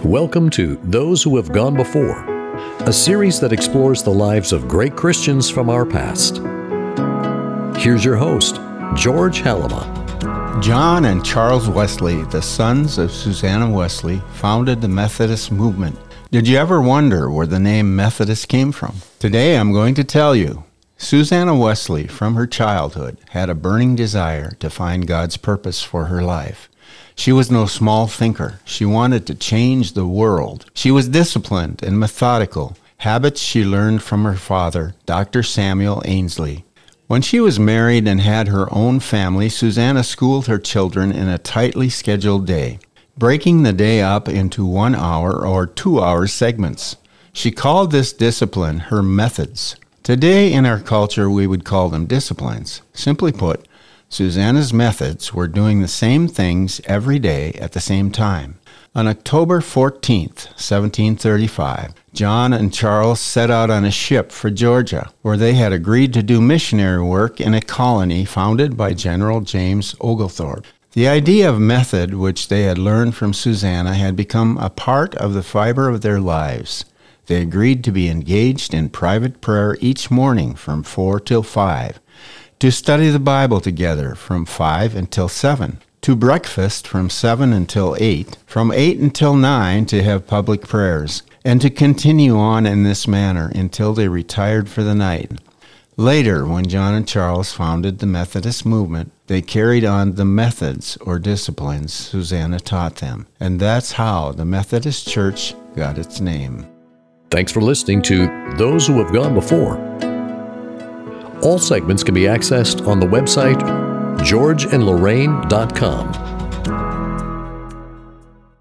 Welcome to Those Who Have Gone Before, a series that explores the lives of great Christians from our past. Here's your host, George Halima. John and Charles Wesley, the sons of Susanna Wesley, founded the Methodist movement. Did you ever wonder where the name Methodist came from? Today I'm going to tell you. Susanna Wesley, from her childhood, had a burning desire to find God's purpose for her life. She was no small thinker. She wanted to change the world. She was disciplined and methodical, habits she learned from her father, Dr. Samuel Ainsley. When she was married and had her own family, Susanna schooled her children in a tightly scheduled day, breaking the day up into 1 hour or 2 hour segments. She called this discipline her methods. Today in our culture, we would call them disciplines. Simply put, Susanna's methods were doing the same things every day at the same time. On October 14th, 1735, John and Charles set out on a ship for Georgia, where they had agreed to do missionary work in a colony founded by General James Oglethorpe. The idea of method, which they had learned from Susanna, had become a part of the fiber of their lives. They agreed to be engaged in private prayer each morning from 4 till 5, to study the Bible together from 5 until 7, to breakfast from 7 until 8, from 8 until 9 to have public prayers, and to continue on in this manner until they retired for the night. Later, when John and Charles founded the Methodist movement, they carried on the methods or disciplines Susanna taught them, and that's how the Methodist Church got its name. Thanks for listening to Those Who Have Gone Before. All segments can be accessed on the website georgeandlorraine.com.